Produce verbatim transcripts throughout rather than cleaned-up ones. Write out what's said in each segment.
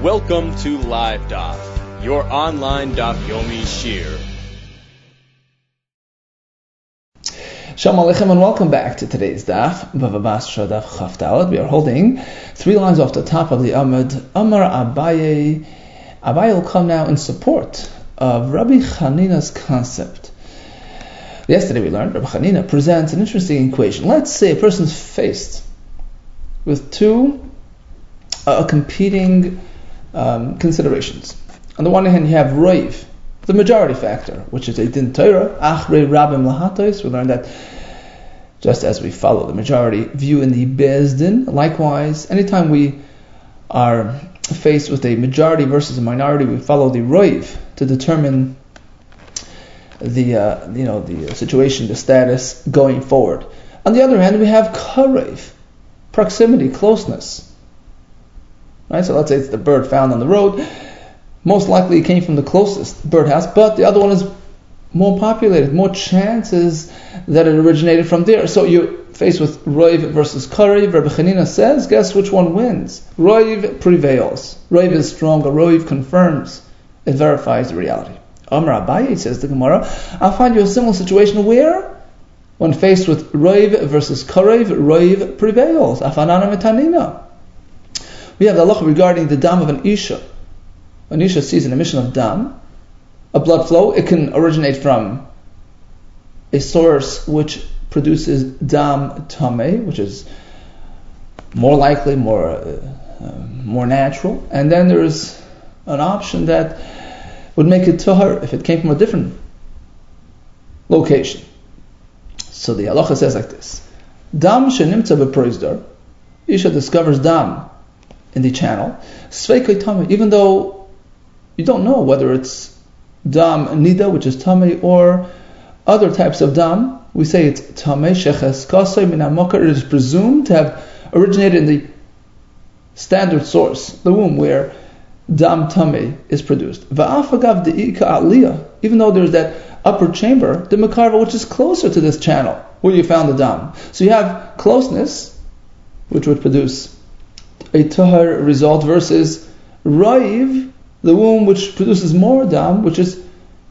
Welcome to Live Daf, your online Daf Yomi Shir. Shalom Aleichem and welcome back to today's Daf, Bava Basra Daf Chaf Daled. We are holding three lines off the top of the Amud. Amar Abaye. Abaye will come now in support of Rabbi Chanina's concept. Yesterday we learned Rabbi Chanina presents an interesting equation. Let's say a person's faced with two uh, competing um, considerations. On the one hand, you have Roiv, the majority factor, which is a din Torah, achrei rabim lahatos. We learned that just as we follow the majority view in the Beis Din, likewise, anytime we are faced with a majority versus a minority, we follow the Roiv to determine the uh, you know the situation, the status going forward. On the other hand, we have karev, proximity, closeness. Right. So let's say it's the bird found on the road. Most likely it came from the closest birdhouse, but the other one is more populated, more chances that it originated from there. So you're faced with Roiv versus Karev. Rabbi Chanina says, guess which one wins? Roiv prevails. Roiv is stronger. Roiv confirms. It verifies the reality. Amar Abaye, says the Gemara, I'll find you a similar situation where, when faced with Roiv versus Karev, Roiv prevails. Afanana metanina. We have the halacha regarding the dam of an Isha. An Isha sees an emission of dam, a blood flow. It can originate from a source which produces dam tameh, which is more likely, more uh, uh, more natural. And then there's an option that would make it tahar if it came from a different location. So the halacha says like this: dam shenimtza beproizdar. Isha discovers dam in the channel, sveikei tameh, even though you don't know whether it's dam nida, which is tameh, or other types of dam. We say it's tameh sheches kasei min hamokar. It is presumed to have originated in the standard source, the womb, where dam tameh is produced. Va'afagav de'ika aliyah, even though there's that upper chamber, the mekarva, which is closer to this channel where you found the dam. So you have closeness, which would produce a tahar result, versus raiv, the womb which produces more dam, which is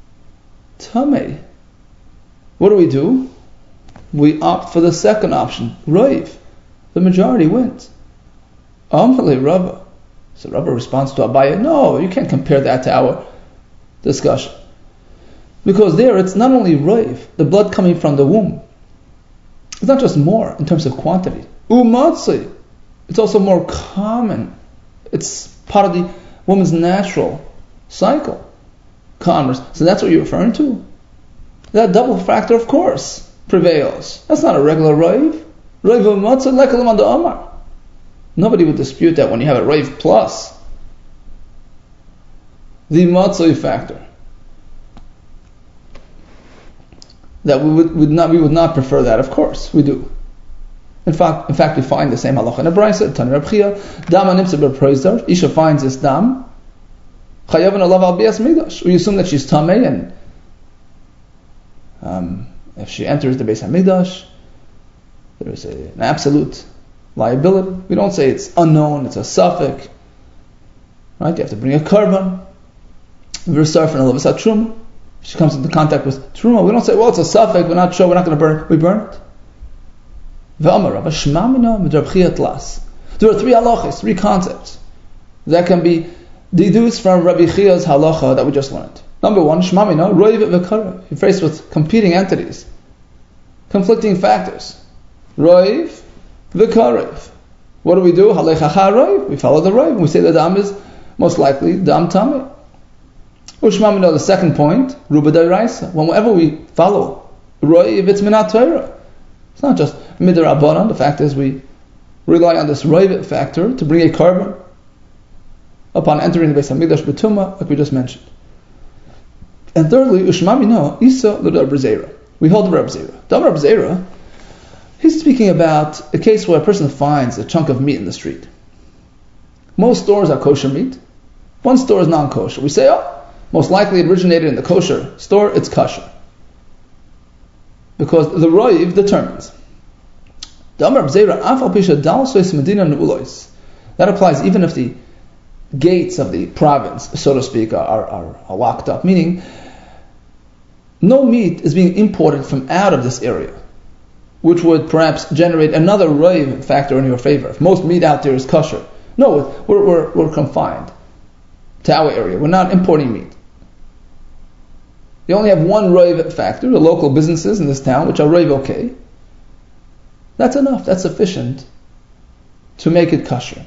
tameh. What do we do? We opt for the second option, raiv. The majority wins. Amalei Rava. So Rava responds to Abaye, no, you can't compare that to our discussion. Because there it's not only raiv, the blood coming from the womb. It's not just more in terms of quantity. Umatzi. It's also more common. It's part of the woman's natural cycle. Commerce. So that's what you're referring to? That double factor, of course, prevails. That's not a regular raiv. Raiv u'matzah lekalim anda amar. Nobody would dispute that when you have a raiv plus the matzah factor. That we would, would not we would not prefer that. Of course, we do. In fact, in fact, we find the same halacha in a brayso. Tani Reb Chia, dam animtza beproizdar. Isha finds this dam. Chayav and alav al bias midrash. We assume that she's tamei, and um, if she enters the Beis Hamikdash, there is a, an absolute liability. We don't say it's unknown; it's a suffix. Right? You have to bring a korban. V'rsarfen alavas truma. She comes into contact with truma. We don't say, well, it's a suffix. We're not sure. We're not going to burn it. We burn it. There are three halachas, three concepts that can be deduced from Rabbi Chia's halacha that we just learned. Number one, shmamina, roiv v'karev. You're faced with competing entities, conflicting factors. Roiv v'karev. What do we do? Halechacha roiv. We follow the roiv. We say the dam is most likely dam tameh. Ushmamina, the second point, ruba d'oraisa. Whenever we follow roiv, it's minat Torah. It's not just midrabanan. The fact is we rely on this roiv factor to bring a korban upon entering the Beis Hamikdash b'tumah, like we just mentioned. And thirdly, ushmamina isa l'Reb Zera. We hold the Reb Zera. The Reb Zera, he's speaking about a case where a person finds a chunk of meat in the street. Most stores are kosher meat. One store is non-kosher. We say, oh, most likely it originated in the kosher store. It's kosher. Because the roiv determines. That applies even if the gates of the province, so to speak, are, are, are locked up, meaning no meat is being imported from out of this area, which would perhaps generate another roiv factor in your favor. If most meat out there is kosher. No, we're, we're, we're confined to our area. We're not importing meat. You only have one roiv factor, the local businesses in this town, which are roiv okay. That's enough, that's sufficient to make it kosher.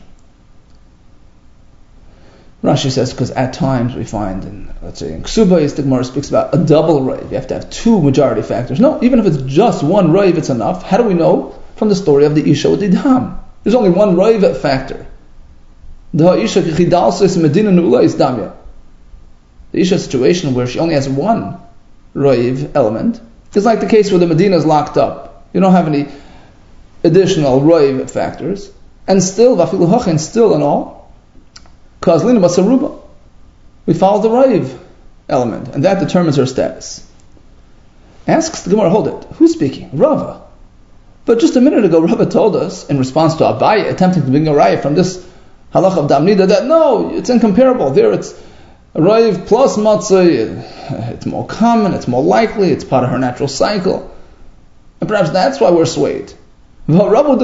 Rashi says, because at times we find, in, let's say in Ksubais, the Gemara speaks about a double roiv. You have to have two majority factors. No, even if it's just one roiv, it's enough. How do we know? From the story of the Isha with the Dam. There's only one roiv factor. The Isha Chidalsis Medina Nula is Damya. The Isha situation where she only has one roiv element is like the case where the Medina is locked up. You don't have any additional roiv factors. And still, Vafilu Hachin, still and all, Kazlina Basaruba. We follow the Raiv element, and that determines her status. Asks the Gemara, hold it, who's speaking? Rava. But just a minute ago, Rava told us, in response to Abaye attempting to bring a Raya from this halach of Damnida, that no, it's incomparable. There it's Raiv plus Matzah, it's more common, it's more likely, it's part of her natural cycle. And perhaps that's why we're swayed. Rava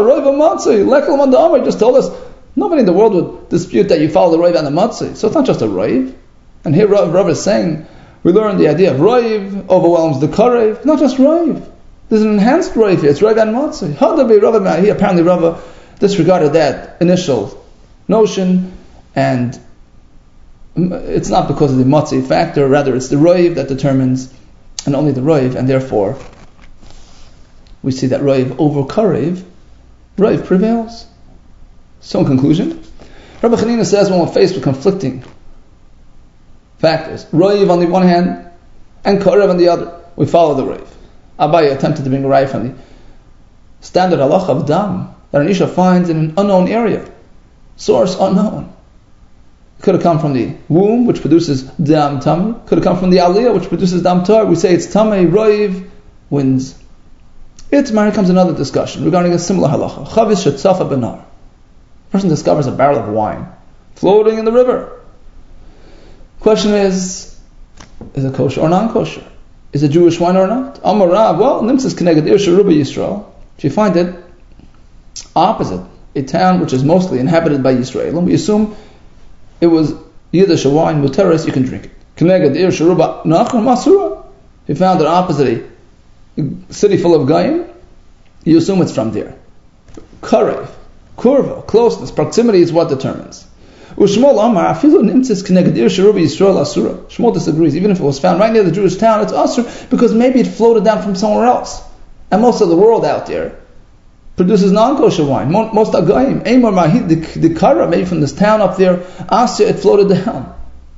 just told us, nobody in the world would dispute that you follow the Raiv and the Matzah. So it's not just a Raiv. And here Rav, Rav is saying, we learn the idea of Raiv overwhelms the Karev, not just Raiv. There's an enhanced Raiv here, it's Raiv and Matzah. How did be Rav? He apparently Rav disregarded that initial notion, and it's not because of the Matzah factor, rather it's the Raiv that determines, and only the Raiv, and therefore we see that Raiv over Karev, Raiv prevails. So in conclusion, Rabbi Chanina says when we're faced with conflicting factors, Raiv on the one hand and Karev on the other, we follow the Raiv. Abaye attempted to bring a Raiv from the standard halacha of Dam that an Isha finds in an unknown area, source unknown. It could have come from the womb, which produces Dam Tamar. Could have come from the Aliyah, which produces Dam Tar. We say it's Tamei, Raiv wins. Itzmar comes another discussion regarding a similar halacha. Chavis shetzafa benar. Person discovers a barrel of wine floating in the river. Question is, is it kosher or non-kosher? Is it Jewish wine or not? Amar Rav, well, Nimtzis Keneged Ir Sheruba Yisrael. If you find it opposite a town which is mostly inhabited by Yisrael, and we assume it was Yiddish wine, Muteris, you can drink it. Keneged Ir Sheruba Nachum Masura. If you found it opposite a city full of Goyim, you assume it's from there. Karev. Kurva, closeness, proximity is what determines. Ushmol Amar, Afilu Nimtzis Keneged Ir Sheruba Yisrael Asura. Shmuel disagrees. Even if it was found right near the Jewish town, it's Asur because maybe it floated down from somewhere else. And most of the world out there produces non-kosher wine. Most Agayim, Amar Mahid, the Kara, maybe from this town up there, Asur, it floated down.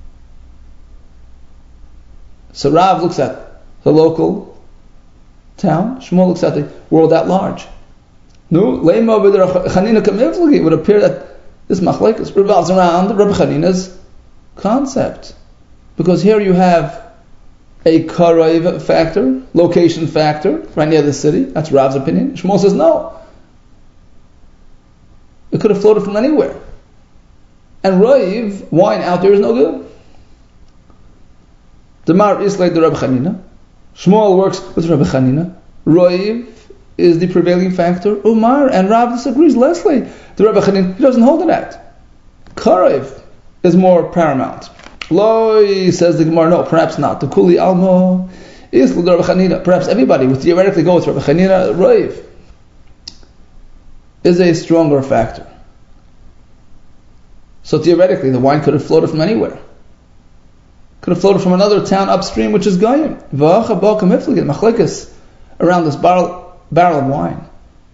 So Rav looks at the local town, Shmuel looks at the world at large. No, Leima with Chanina Kamiflagi, it would appear that this machlekes revolves around Rabbi Chanina's concept. Because here you have a Karev factor, location factor, right near the city. That's Rav's opinion. Shmuel says no. It could have floated from anywhere. And Raiv, wine out there is no good. Damar is like the Rabbi Chanina. Shmuel works with Rabbi Chanina. Raiv is the prevailing factor. Umar and Rav disagrees. Leslie, the Rebbe Chanin, he doesn't hold to that. Karev is more paramount. Loi, says the Gemara, no, perhaps not. The Kuli Almo is the Rebbe Chanina. Perhaps everybody would theoretically go with Rebbe Chanina. Raiv is a stronger factor. So theoretically, the wine could have floated from anywhere. Could have floated from another town upstream, which is Goyim. V'acha b'akam hifligit machlekes around this barrel barrel of wine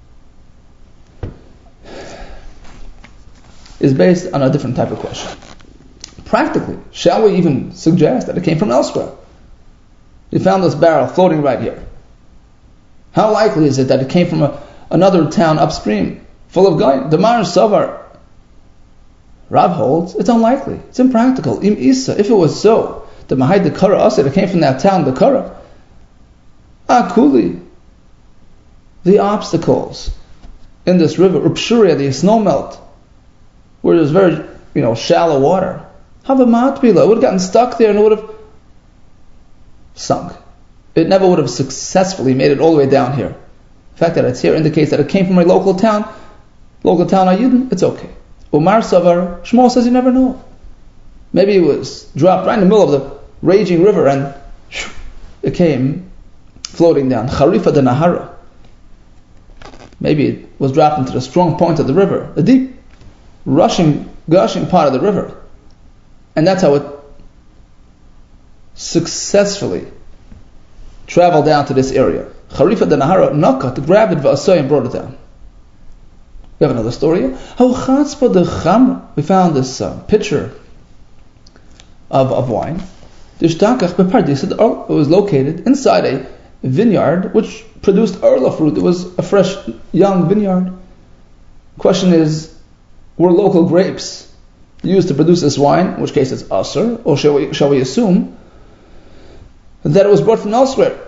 is based on a different type of question. Practically, shall we even suggest that it came from elsewhere? You found this barrel floating right here. How likely is it that it came from a, another town upstream full of Goyim? The Mar Savar, Rav holds, it's unlikely, it's impractical. Im Isa, if it was so, the Mahai the Kara Asir, it came from that town, the Kara. Akuli, the obstacles in this river, Upshuria, the snow melt, where there's very you know, shallow water. Have a matbila. It would have gotten stuck there and it would have sunk. It never would have successfully made it all the way down here. The fact that it's here indicates that it came from a local town. Local town Ayidin, it's okay. Umar Savar, Shmuel says you never know. Maybe it was dropped right in the middle of the raging river and it came floating down. Kharifa de Nahara. Maybe it was dropped into the strong point of the river, the deep, rushing, gushing part of the river. And that's how it successfully traveled down to this area. Kharifa de Nahara nakat, grabbed it v'asay and brought it down. We have another story. We found this uh, pitcher of, of wine. It was located inside a vineyard which produced erla fruit. It was a fresh, young vineyard. Question is, were local grapes used to produce this wine, in which case it's asr, or shall we, shall we assume that it was brought from elsewhere?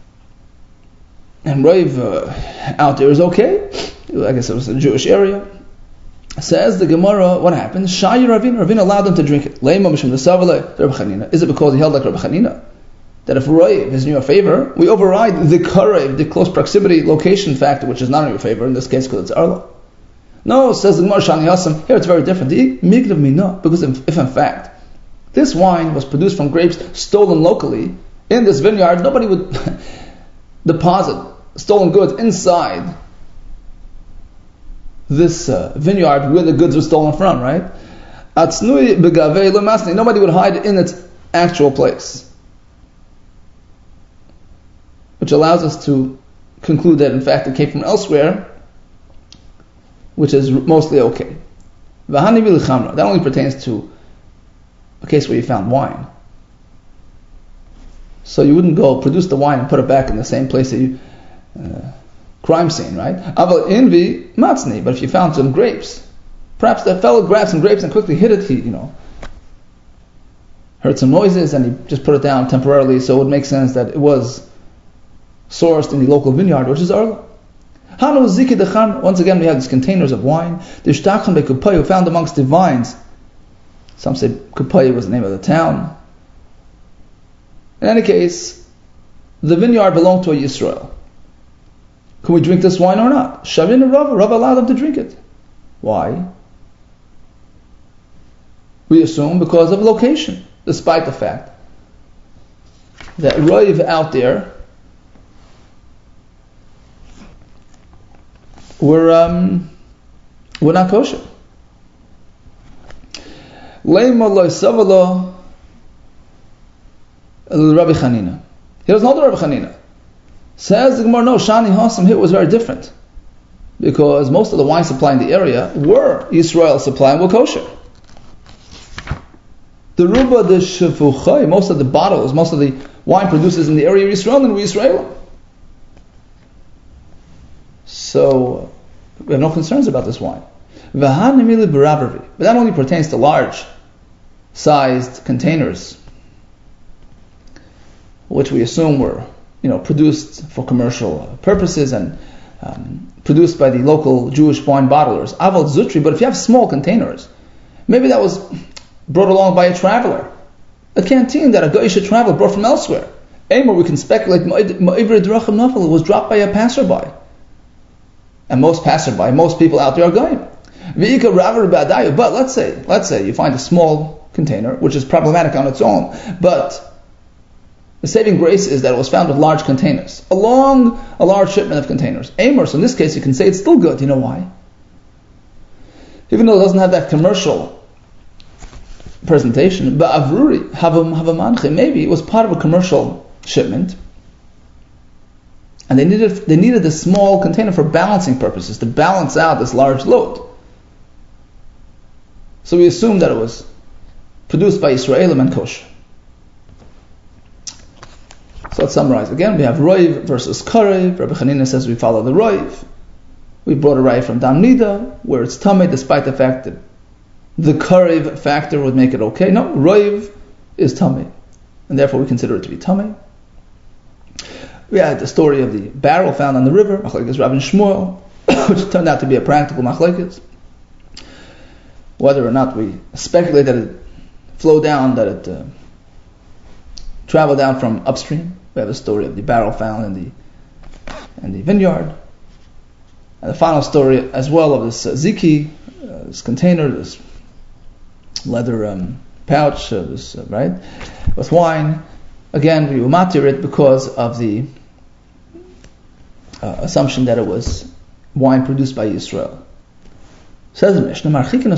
And Rav uh, out there is okay. I guess it was a Jewish area. Says the Gemara, what happened? Shayi Ravina, Ravina allowed them to drink it. Is it because he held like Rabbi Chanina? That if Rav is in your favor, we override the Karev, the close proximity location factor, which is not in your favor, in this case because it's Arla. No, says the Gemara, Shani Hasam, here it's very different. Because if, if in fact this wine was produced from grapes stolen locally in this vineyard, nobody would deposit stolen goods inside this uh, vineyard where the goods were stolen from, right? Nobody would hide it in its actual place. Which allows us to conclude that in fact it came from elsewhere, which is mostly okay. That only pertains to a case where you found wine. So you wouldn't go produce the wine and put it back in the same place that you uh, crime scene, right? Aval envy matzni, but if you found some grapes, perhaps that fellow grabbed some grapes and quickly hid it. He, you know, heard some noises and he just put it down temporarily. So it would make sense that it was sourced in the local vineyard, which is Arla. Hanu ziki dechan. Once again, we have these containers of wine. The shtachon beKupayu found amongst the vines. Some say Kupayu was the name of the town. In any case, the vineyard belonged to a Yisrael. Can we drink this wine or not? Shavin and Rav, Rav allowed them to drink it. Why? We assume because of location, despite the fact that Rav out there were um, were not kosher. Leima lo savalo Rabbi Chanina. He doesn't hold the Rabbi Chanina. Says the Gemara, no, Shani Hasam here was very different. Because most of the wine supply in the area were Yisrael supply and were kosher. The Ruba de Shefuchai, most of the bottles, most of the wine producers in the area of Yisrael and were Yisrael. So, we have no concerns about this wine. But that only pertains to large sized containers, which we assume were, you know, produced for commercial purposes and um, produced by the local Jewish wine bottlers. Aval Zutri, but if you have small containers, maybe that was brought along by a traveler. A canteen that a Goyish traveler brought from elsewhere. Anymore, we can speculate Ma'ivri Drachim Nafal was dropped by a passerby. And most passerby, most people out there are going. But let's say, let's say you find a small container, which is problematic on its own, but the saving grace is that it was found with large containers, along a large shipment of containers. Amos, in this case, you can say it's still good. You know why? Even though it doesn't have that commercial presentation, but avruri, havamanche, maybe it was part of a commercial shipment, and they needed they needed a small container for balancing purposes, to balance out this large load. So we assume that it was produced by Yisraelim and kosher. So let's summarize again. We have Roiv versus Karev. Rabbi Chanina says we follow the Roiv. We brought a Roiv from Dam Nida, where it's Tameh, despite the fact that the Karev factor would make it okay. No, Roiv is Tameh, and therefore we consider it to be Tameh. We had the story of the barrel found on the river, Machlekes Rav and Shmuel, which turned out to be a practical Machlekes. whether or not we speculate that it flowed down, that it uh, traveled down from upstream. We have a story of the barrel found in the in the vineyard. And the final story as well of this uh, ziki, uh, this container, this leather um, pouch, uh, this uh, right, with wine. Again, we umatir it because of the uh, assumption that it was wine produced by Yisrael. Says the Mishnah,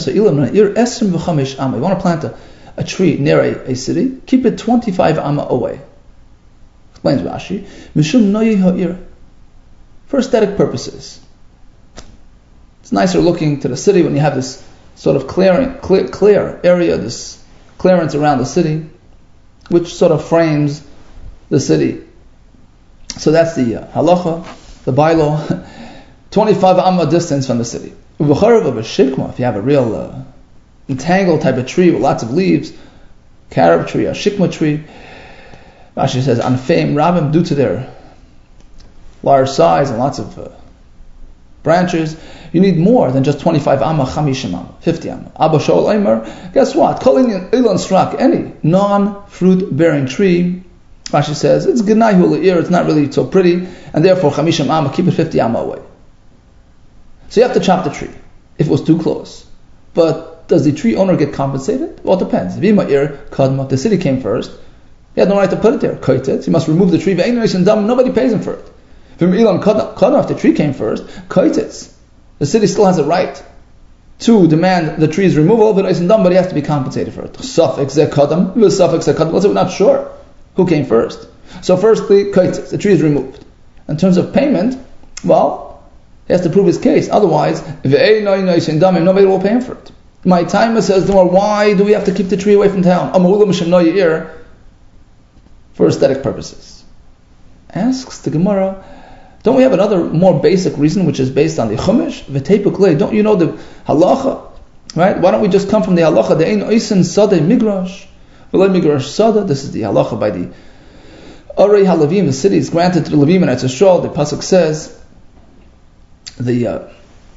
you want to plant a, a tree near a, a city, keep it twenty-five amma away. Explains Rashi, Mishum noyi ha'ir, for aesthetic purposes. It's nicer looking to the city when you have this sort of clearing, clear, clear area, this clearance around the city, which sort of frames the city. So that's the uh, halacha, the bylaw, twenty-five amma distance from the city. If you have a real uh, entangled type of tree with lots of leaves, carob tree, a shikma tree, Rashi says, anfeim rabim, due to their large size and lots of uh, branches, you need more than just twenty-five amma, chamishim amma, fifty amma. Abba Shaul Eimer, guess what? Calling ilan strak, any non-fruit bearing tree, Rashi says, it's genaihu le'ir, it's not really so pretty, and therefore chamishim amma, keep it fifty amma away. So you have to chop the tree if it was too close. But does the tree owner get compensated? Well, it depends. If the city came first, he had no right to put it there. He must remove the tree. Nobody pays him for it. If the tree came first, the city still has a right to demand the tree's removal, but he has to be compensated for it. Let's say we're not sure who came first. So firstly, the tree is removed. In terms of payment, well, he has to prove his case. Otherwise, nobody will pay him for it. My timer says, why do we have to keep the tree away from town? For aesthetic purposes. Asks the Gemara, don't we have another more basic reason, which is based on the Chumash? Don't you know the halacha? Right? Why don't we just come from the halacha? The ein oisen sada migrash, v'lo migrash sada. This is the halacha by the Arei Halavim. The city is granted to the Levim and Eretz Yisrael. The pasuk says the uh,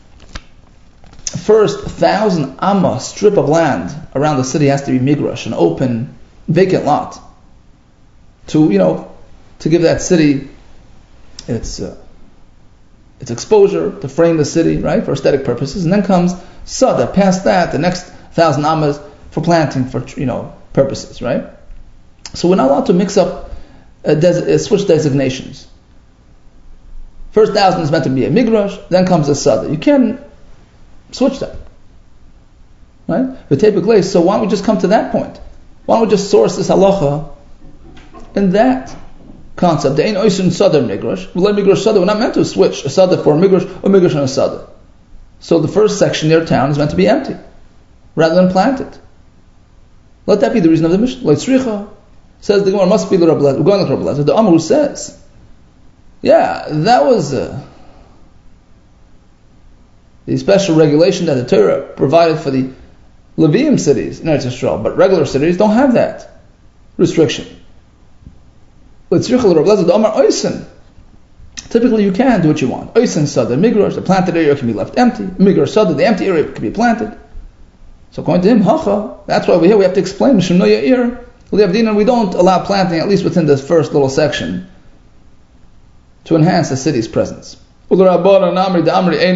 first thousand amma strip of land around the city has to be migrash, an open, vacant lot, to you know to give that city its uh, its exposure, to frame the city, right, for aesthetic purposes. And then comes sada. Past that, the next thousand ammas for planting, for you know purposes, right? So we're not allowed to mix up, uh, des- uh, switch designations. First thousand is meant to be a migrash, then comes a sada. You can't switch that, right? So why don't we just come to that point? Why don't we just source this halacha in that concept? There ain't oisun sada migrash. We're not meant to switch a sada for a migrash or migrash and a sada. So the first section near town is meant to be empty, rather than planted. Let that be the reason of the mission. Leitzricha says the Gemara must be the Rabbi Lezer. We're going to Rabbi Lezer. The Amar who says, yeah, that was uh, the special regulation that the Torah provided for the Levium cities in Eretz Yisrael, but regular cities don't have that restriction. Typically, you can do what you want. Oisen sada, migrash, the planted area can be left empty. Migrash sada, the empty area can be planted. So according to him, hacha, that's why we're here. We have to explain. We don't allow planting, at least within this first little section, to enhance the city's presence. But according to the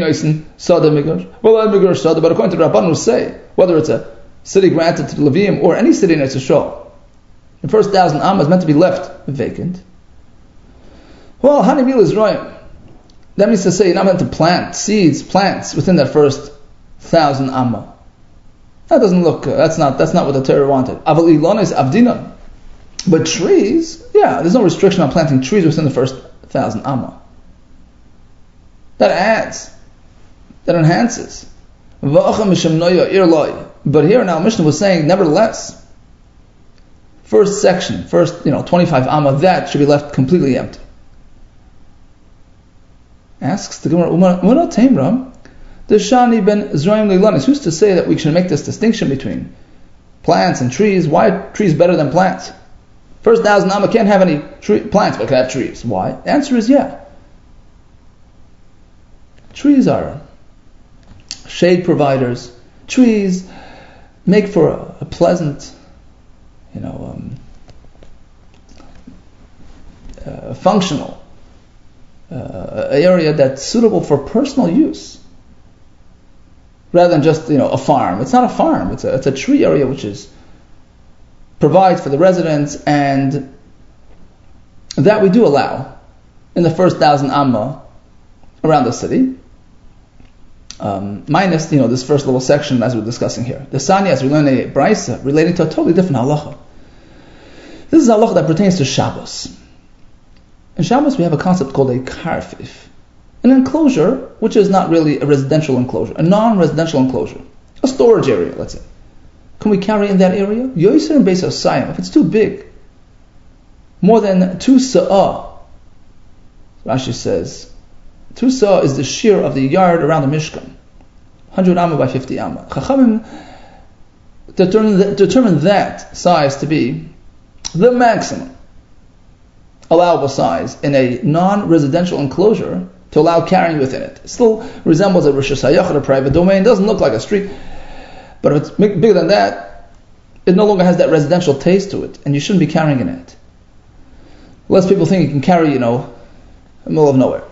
Rabban who say, whether it's a city granted to the Levium or any city in Eretz Yisrael, the first thousand amma is meant to be left vacant. Well, Hanimil is right. That means to say you're not meant to plant seeds, plants within that first thousand amma. That doesn't look. Uh, that's not. That's not what the Torah wanted. Aval ilon is avdinan. But trees, yeah, there's no restriction on planting trees within the first thousand amma. That adds, that enhances. But here now, Mishnah was saying, nevertheless, first section, first you know twenty-five amma, that should be left completely empty. Asks the Gemara, Umar Taimra, the Shani ben Zraim Leilanis, who's to say that we should make this distinction between plants and trees? Why are trees better than plants? First thousand amma can't have any tree, plants, but can have trees. Why? The answer is yeah. Trees are shade providers. Trees make for a, a pleasant, you know, um, uh, functional uh, area that's suitable for personal use, rather than just, you know, a farm. It's not a farm. It's a it's a tree area which is provides for the residents, and that we do allow in the first thousand amma around the city. Um, minus, you know, this first little section as we're discussing here. The Sani, as we learn in a Braisa, relating to a totally different halacha. This is a halacha that pertains to Shabbos. In Shabbos we have a concept called a karfif, an enclosure which is not really a residential enclosure, a non-residential enclosure, a storage area, let's say. Can we carry in that area? Yoser and Beis Osayim, if it's too big, more than two sa'ah, Rashi says, two sa'ah is the shear of the yard around the Mishkan, one hundred amma by fifty amma. Chachamim determine that, determine that size to be the maximum allowable size in a non-residential enclosure to allow carrying within it. It still resembles a Rosh Hashanah, a private domain. It doesn't look like a street, but if it's bigger than that, it no longer has that residential taste to it, and you shouldn't be carrying in it. Less people think you can carry, you know, in the middle of nowhere.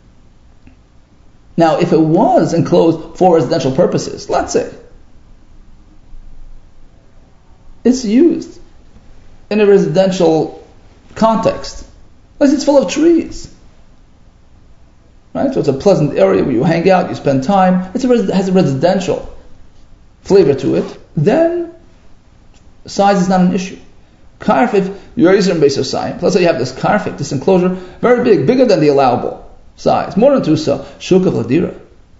Now, if it was enclosed for residential purposes, let's say, it's used in a residential context, let's say it's full of trees, right? So it's a pleasant area where you hang out, you spend time, it's a res- has a residential flavor to it, then size is not an issue. Karfif, you're using Beis Osayim. Let's say you have this karfif, this enclosure, very big, bigger than the allowable size, more than two sa, shuk of ladira.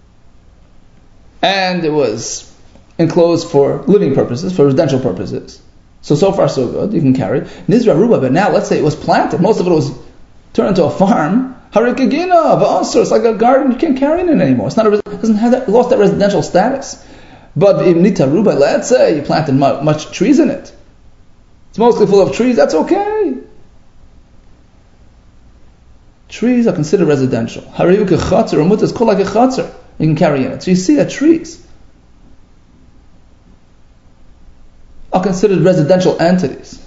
And it was enclosed for living purposes, for residential purposes. So, so far so good, you can carry it. Nizra ruba, but now let's say it was planted, most of it was turned into a farm, harikagina, v'asur, it's like a garden, you can't carry it in anymore. It's not a, it doesn't have that, lost that residential status. But in nita ruba, let's say you planted much, much trees in it. It's mostly full of trees, that's okay. Trees are considered residential. Hariyu kechatzer, umut is called like a chatzer. You can carry in it. So you see that trees are considered residential entities.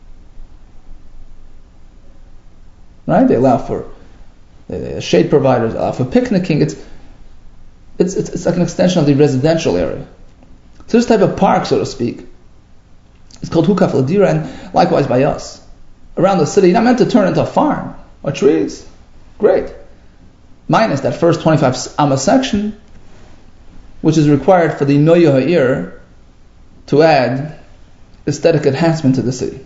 Right? They allow for uh, shade providers, allow for picnicking. It's, it's it's it's like an extension of the residential area. So this type of park, so to speak, it's called hukaf ladira, and likewise by us. Around the city, you're not meant to turn into a farm or trees. Great. Minus that first twenty-five amma section, which is required for the noya ha'ir to add aesthetic enhancement to the city.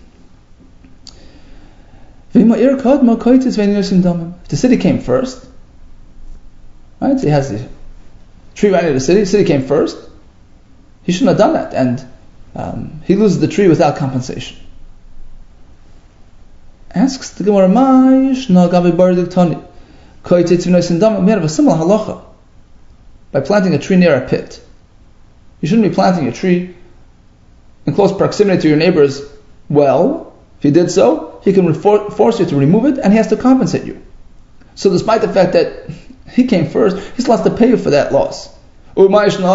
If the city came first, right? So he has the tree right near the city. The city came first. He shouldn't have done that, and um, he loses the tree without compensation. Asks the Gemara, we have a similar halacha by planting a tree near a pit. You shouldn't be planting a tree in close proximity to your neighbor's well. If he did so, he can refor- force you to remove it, and he has to compensate you. So despite the fact that he came first, he's lost to pay you for that loss. So why is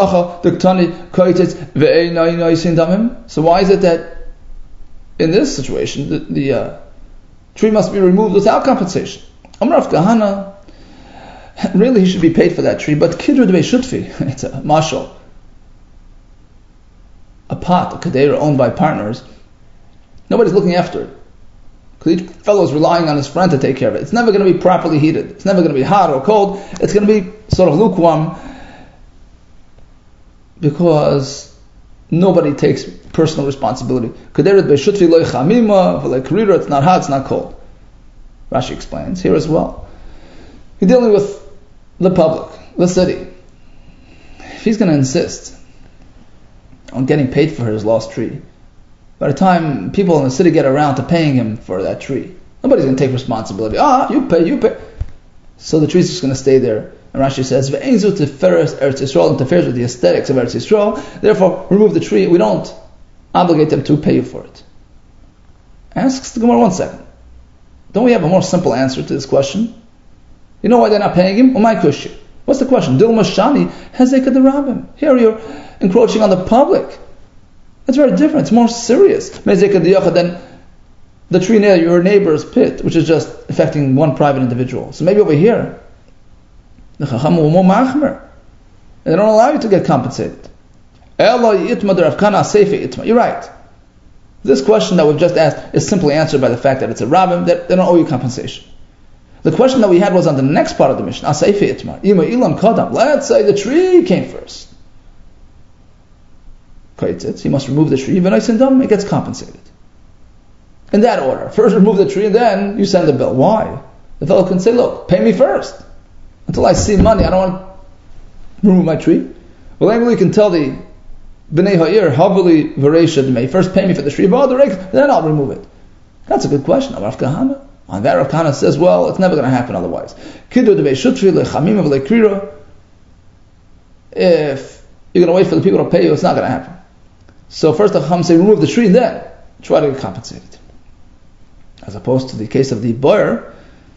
it that in this situation the, the uh, tree must be removed without compensation? Amar Rav Kahana, really he should be paid for that tree, but kidru dvei shutfi, it's a mashal, a pot, a kadeira owned by partners, nobody's looking after it. Because each fellow is relying on his friend to take care of it. It's never going to be properly heated. It's never going to be hot or cold. It's going to be sort of lukewarm, because nobody takes personal responsibility. It's not hot, it's not cold. Rashi explains here as well. You're dealing with the public, the city. If he's going to insist on getting paid for his lost tree, by the time people in the city get around to paying him for that tree, nobody's going to take responsibility. Ah, you pay, you pay. So the tree's just going to stay there. And Rashi says, "Ve'enzu teferes Eretz Yisrael," interferes with the aesthetics of Eretz Yisrael. Therefore, remove the tree. We don't obligate them to pay you for it. Asks the Gemara, one second. Don't we have a more simple answer to this question? You know why they're not paying him? Umay kushi. What's the question? Dil mashani hezek adarabim. Here you're encroaching on the public. That's very different. It's more serious than the tree near your neighbor's pit, which is just affecting one private individual. So maybe over here, the Chacham will more machmer, and they don't allow you to get compensated. You're right. This question that we've just asked is simply answered by the fact that it's a rabbim, that they don't owe you compensation. The question that we had was on the next part of the mission. Let's say the tree came first. He must remove the tree. It gets compensated. In that order. First remove the tree and then you send the bill. Why? The fellow can say, look, pay me first. Until I see money, I don't want to remove my tree. Well, maybe we can tell the B'nai Ha'ir, Havali Varesha Dmei, first pay me for the tree, then I'll remove it. That's a good question. Rav Kahana. On that, Rav Kahana says, well, it's never going to happen otherwise. If you're going to wait for the people to pay you, it's not going to happen. So first the Chacham say, remove the tree, and then try to get compensated. As opposed to the case of the boyer,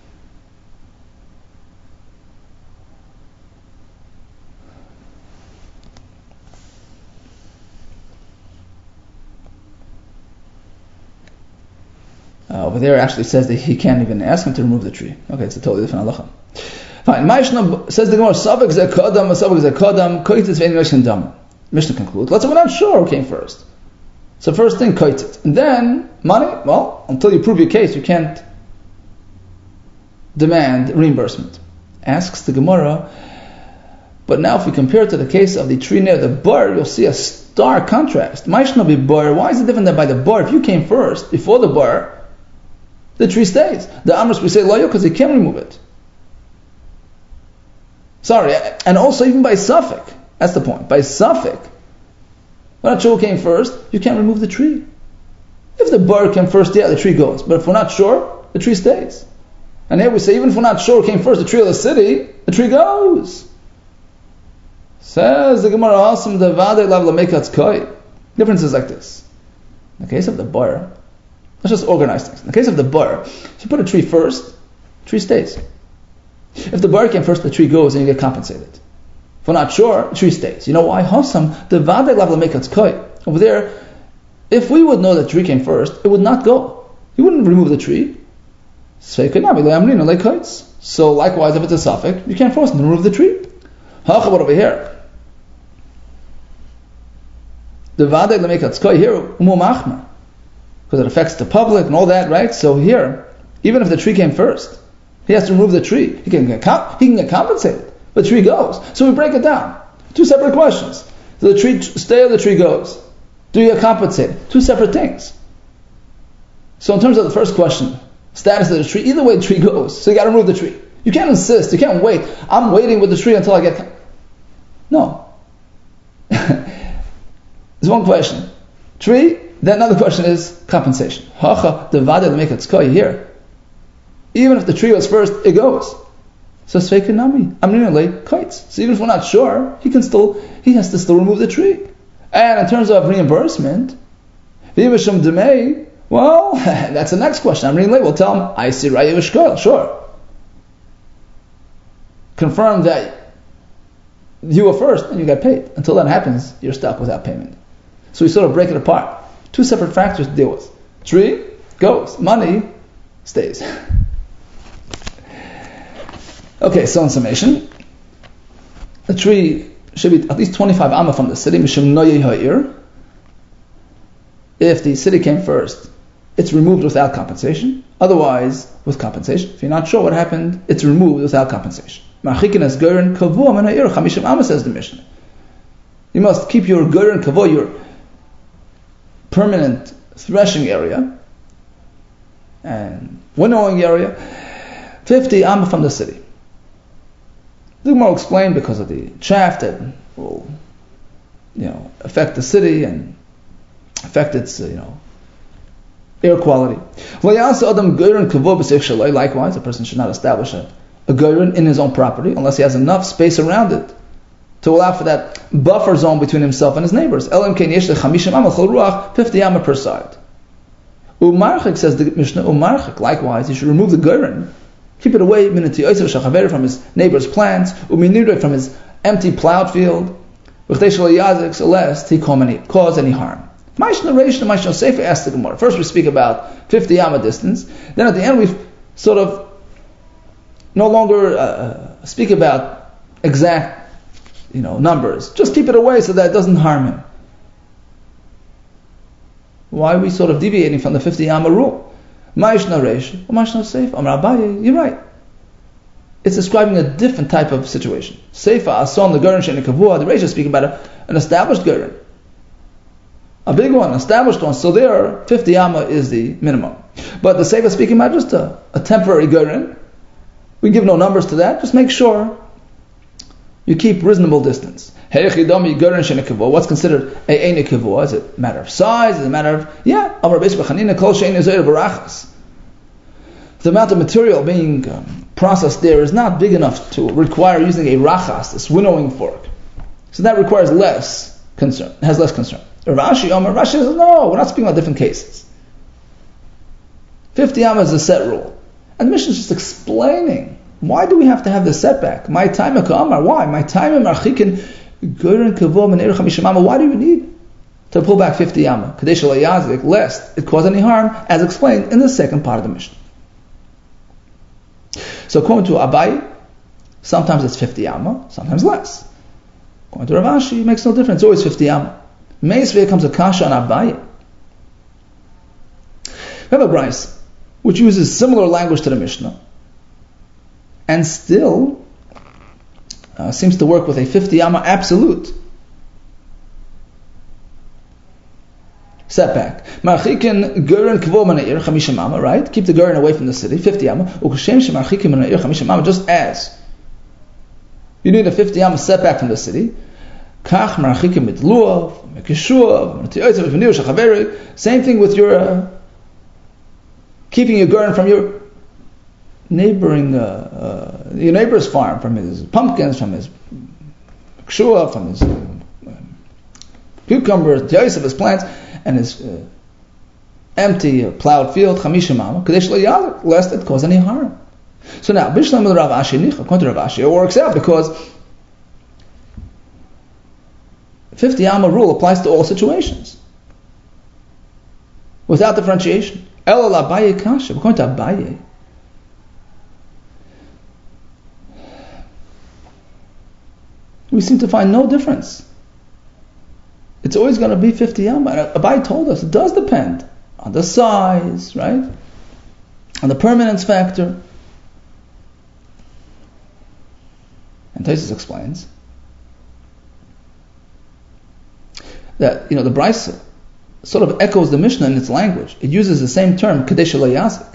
Uh, over there, actually says that he can't even ask him to remove the tree. Okay, it's a totally different halacha. Fine. Mishnah says the Gemara, Savak Zekodam, Savak Zekodam, Koitis Ve'en Dam. Mishnah concludes. Let's say we're not sure who came first. So first thing, Koitit. And then, money, well, until you prove your case, you can't demand reimbursement. Asks the Gemara, but now if we compare it to the case of the tree near the bar, you'll see a stark contrast. Mishnah be bar, why is it different than by the bar? If you came first, before the bar, the tree stays. The Amros we say loyo because he can't remove it. Sorry, and also even by suffix, that's the point. By suffix, we're not sure who came first, you can't remove the tree. If the bar came first, yeah, the tree goes. But if we're not sure, the tree stays. And here we say, even if we're not sure who came first, the tree of the city, the tree goes. Says the Gemara, Asam Devade Lav Lamekat's Koi. Difference is like this. In the case of the bar, let's just organize things. In the case of the bar, if you put a tree first, the tree stays. If the bar came first, the tree goes and you get compensated. If we're not sure, the tree stays. You know why? Hasam, the vade lav lamekat's koi. Over there, if we would know that the tree came first, it would not go. You wouldn't remove the tree. So likewise, if it's a suffix, you can't force them to remove the tree. How about over here? The vade lamekat's koi here, umu machma. Because it affects the public and all that, right? So here, even if the tree came first, he has to remove the tree. He can get comp- he can get compensated, but the tree goes. So we break it down. Two separate questions. Do the tree stay or the tree goes? Do you get compensated? Two separate things. So in terms of the first question, status of the tree, either way the tree goes. So you got to remove the tree. You can't insist. You can't wait. I'm waiting with the tree until I get. Com-. No. There's one question. Tree. Then another question is compensation. Hacha devaded make it here. Even if the tree was first, it goes. So sveikanami, amrinale kites. So even if we're not sure, he can still he has to still remove the tree. And in terms of reimbursement, v'yivasham demei, well, that's the next question. Amrinale will tell him, I see rayivashkoil, sure. Confirm that you were first and you got paid. Until that happens, you're stuck without payment. So we sort of break it apart. Two separate factors to deal with. Tree goes, money stays. Okay, so in summation, the tree should be at least twenty-five amma from the city. If the city came first, it's removed without compensation. Otherwise, with compensation. If you're not sure what happened, it's removed without compensation. Says the Mishnah. You must keep your gur and kavua, your permanent threshing area and winnowing area, fifty amma from the city. The Gemara will explain because of the chaff that will, you know, affect the city and affect its, you know, air quality. Likewise, a person should not establish a, a goyren in his own property unless he has enough space around it to allow for that buffer zone between himself and his neighbors. fifty amma per side. Umarchik, says the Mishnah, Umarchik, likewise, he should remove the goyren, keep it away from his neighbor's plants, from his empty plowed field, lest he cause any harm. Ma'ishna Reish and Ma'ishna Sefer asked the Gemara. First we speak about fifty amma distance. Then at the end we sort of no longer uh, speak about exact, you know, numbers. Just keep it away so that it doesn't harm him. Why are we sort of deviating from the fifty amma rule? Ma'ishna Reish, Ma'ishna Sefer. Amar Abaye, you're right. It's describing a different type of situation. Sefer Ason the Gerin Sheni Kavua. The Reish is speaking about a, an established Gerin. A big one, established one. So there, fifty amma is the minimum. But the Sefer is speaking about just a, a temporary Gerin. We give no numbers to that. Just make sure you keep reasonable distance. What's considered a Eine Kavua? Is it a matter of size? Is it a matter of, yeah, the amount of material being um, processed there is not big enough to require using a rachas, this winnowing fork. So that requires less concern, has less concern. Rashi, Omar, Rashi says, no, we're not speaking about different cases. fifty amma is a set rule. And the Mishnah is just explaining, why do we have to have this setback? My time Amar, why? My time Marchikin, Gerin Kavua, Meneir Chamishim amma, why do we need to pull back fifty amma? Kadesh Yazik, lest it cause any harm, as explained in the second part of the Mishnah. So according to Abaye, sometimes it's fifty amma, sometimes less. According to Rav Ashi, it makes no difference, it's always fifty amma. Meisvei comes a kasha on Abaye. We have a Bryce which uses similar language to the Mishnah and still uh, seems to work with a fifty amma absolute setback. Marchikin Gerin Kvo Meneir Chamishim amma, right? Keep the Gerin away from the city, fifty amma. Ukashem Shemarchikim Meneir Chamishim amma, just as you need a fifty amma setback from the city. Kach Marchikim mit Luav, Mekishuav, Metiyoytzav V'nir Shachaveri. Same thing with your uh, keeping your Gerin from your neighboring, uh, uh, your neighbor's farm, from his pumpkins, from his Mekishuav, from his uh, cucumbers, Metiyoytzav, his plants, and his uh, empty uh, plowed field, Chamishim amma, Kadesh Lo Yazik, lest it cause any harm. So now, Bishlam Rav Ashi Nicha, according to Rav Ashi, it works out because fifty amma rule applies to all situations without differentiation. Elul Abaye Kasha, according to Abaye, we seem to find no difference. It's always going to be fifty amma. And Abaye told us it does depend on the size, right? On the permanence factor. And Taisus explains that, you know, the Brisa sort of echoes the Mishnah in its language. It uses the same term, Kadesh Lo Yazik.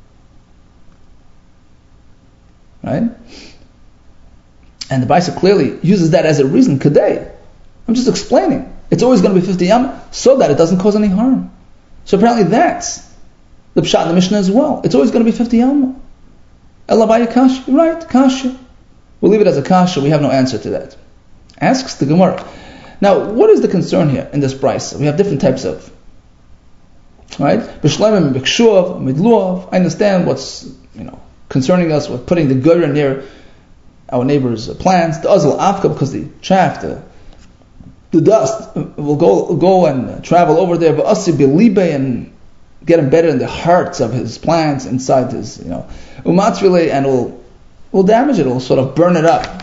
Right? And the Brisa clearly uses that as a reason, Kadeh. I'm just explaining. It's always going to be fifty amma so that it doesn't cause any harm. So apparently that's the Pshat in the Mishnah as well. It's always going to be fifty amma. Elabaya Kasha, right, Kasha. We'll leave it as a Kasha, we have no answer to that. Asks the Gemara. Now, what is the concern here in this price? We have different types of, right? B'shlemim, b'kshuv, midluav. I understand what's, you know, concerning us with putting the Gerin near our neighbor's plants. The azal afka, because the chaff, the the dust will go go and travel over there, but asi belibe and get embedded in the hearts of his plants inside his, you know, umatzvile, and will will damage it. It will sort of burn it up.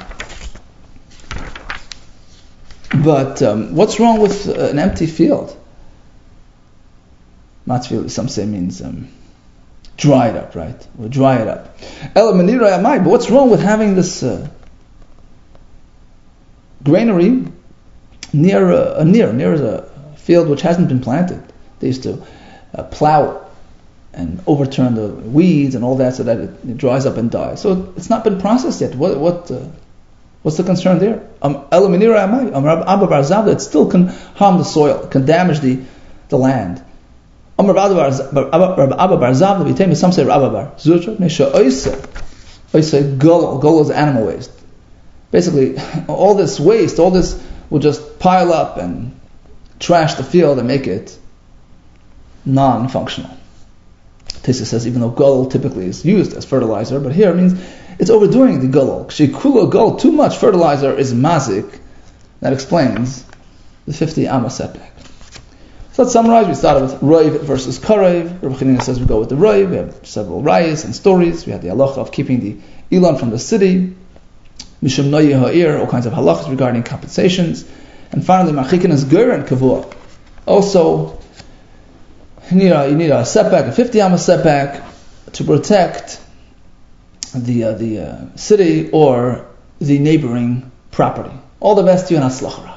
But um, what's wrong with uh, an empty field? Matzvile, some say, means um, dry it up, right? We'll dry it up. But what's wrong with having this uh, granary near a, a near near a field which hasn't been planted? They used to uh, plow and overturn the weeds and all that so that it, it dries up and dies. So it's not been processed yet. What what uh, what's the concern there? Um, it still can harm the soil, it can damage the the land. Some say Gol, Gol is animal waste. Basically, all this waste, all this will just pile up and trash the field and make it non-functional. Tisa says even though Gol typically is used as fertilizer, but here it means it's overdoing the Gol. Shekula Gol, too much fertilizer is mazik. That explains the fifty amma setback. So let's summarize. We started with Roiv versus Karev. Rabbi Chanina says we go with the Roiv. We have several rayas and stories. We had the halacha of keeping the Ilan from the city. Mishum Noyi Ha'ir, all kinds of halachas regarding compensations. And finally, Marchikin is Ger and Kavua. Also, you need, a, you need a setback, a fifty amma setback, to protect the uh, the uh, city or the neighboring property. All the best to you and Aslachara.